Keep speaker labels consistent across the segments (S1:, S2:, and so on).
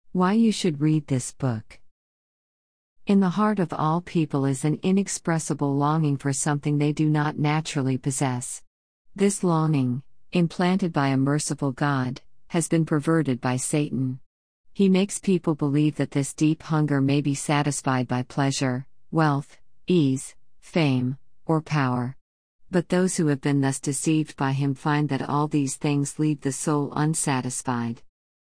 S1: Why you should read this book. In the heart of all people is an inexpressible longing for something they do not naturally possess. This longing, implanted by a merciful God, has been perverted by Satan. He makes people believe that this deep hunger may be satisfied by pleasure, wealth, ease, fame, or power. But those who have been thus deceived by him find that all these things leave the soul unsatisfied.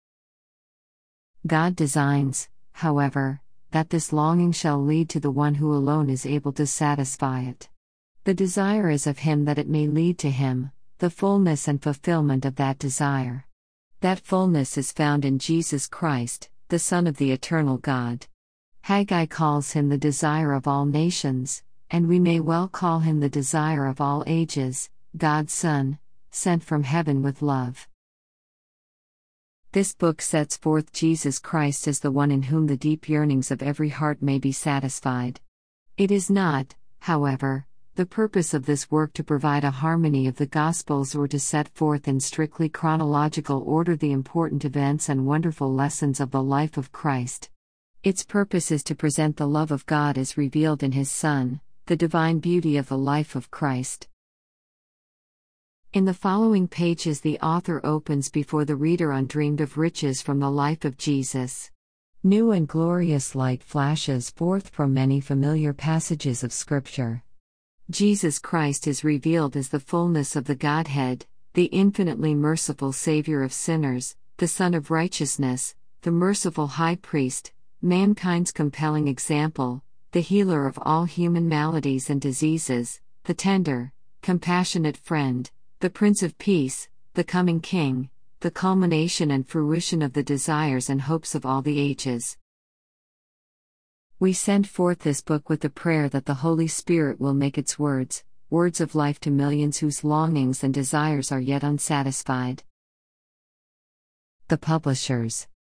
S1: God designs, however, that this longing shall lead to the one who alone is able to satisfy it. The desire is of him that it may lead to him, the fullness and fulfillment of that desire. That fullness is found in Jesus Christ, the Son of the eternal God. Haggai calls him the desire of all nations, and we may well call him the desire of all ages, God's Son, sent from heaven with love. This book sets forth Jesus Christ as the one in whom the deep yearnings of every heart may be satisfied. It is not, however, the purpose of this work to provide a harmony of the Gospels or to set forth in strictly chronological order the important events and wonderful lessons of the life of Christ. Its purpose is to present the love of God as revealed in His Son, the divine beauty of the life of Christ. In the following pages, the author opens before the reader undreamed of riches from the life of Jesus. New and glorious light flashes forth from many familiar passages of Scripture. Jesus Christ is revealed as the fullness of the Godhead, the infinitely merciful Savior of sinners, the Son of righteousness, the merciful High Priest, mankind's compelling example, the healer of all human maladies and diseases, the tender, compassionate friend, the Prince of Peace, the coming King, the culmination and fruition of the desires and hopes of all the ages. We send forth this book with the prayer that the Holy Spirit will make its words of life to millions whose longings and desires are yet unsatisfied. The Publishers.